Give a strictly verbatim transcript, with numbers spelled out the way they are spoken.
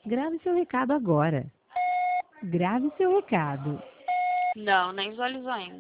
Grave seu recado agora. Grave seu recado. Não, nem visualizou ainda.